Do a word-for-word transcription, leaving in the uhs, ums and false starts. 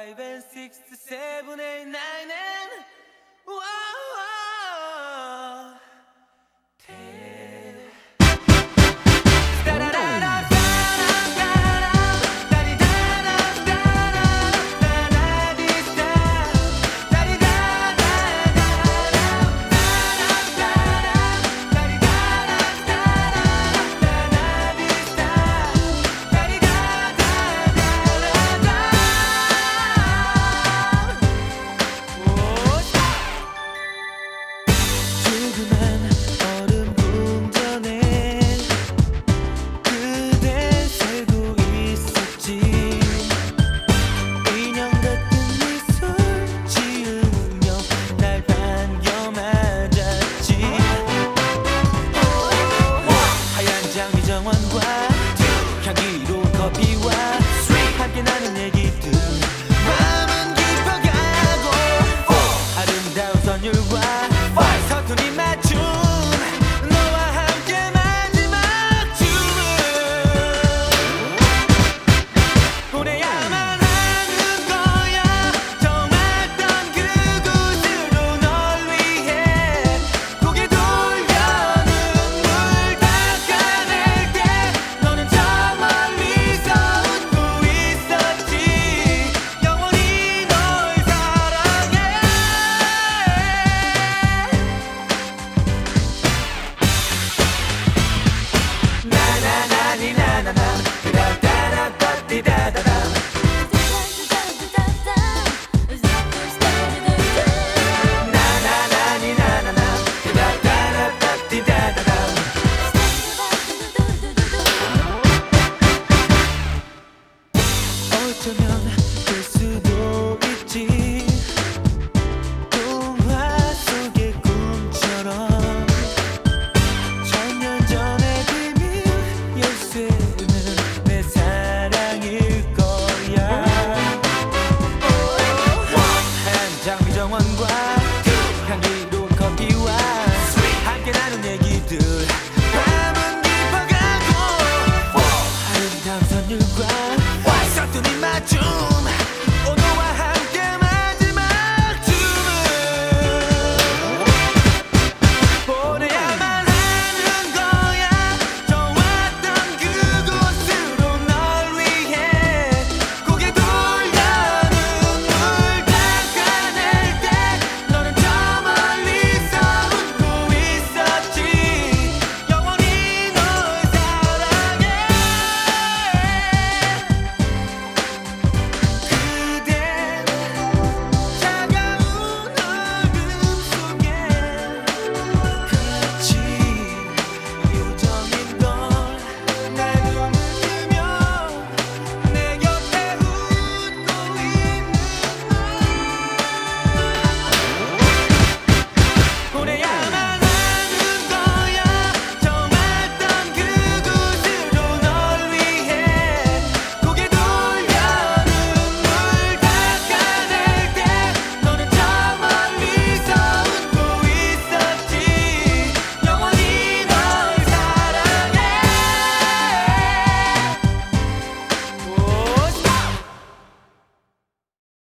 five and six, seven, eight, nine and wow. 얼음 궁전에 그대 살고 있었지. 인형 같은 미소 지으며 날 반겨 맞았지. 하얀 장미 정원과 향기로운 커피와 함께 나눈 얘기들 마음은 깊어가고 아름다운 선율과 서툰이 맞춤 너와 함께 마지막 춤을 보내야만 하는 거야. 정했던 그곳으로 널 위해 고개 돌려 눈물 닦아낼 때 너는 저 멀리서 웃고 있었지. 영원히 널 사랑해. 어쩌면 될 수도 있지. 동화 속의 꿈처럼 천년 전의 비밀 열쇠는 내 사랑일 거야. 하얀 장미 정원과 향기로운 커피와 함께 나눈 얘기들 밤은 깊어가고 아름다운 선율과 서툰이 맞춤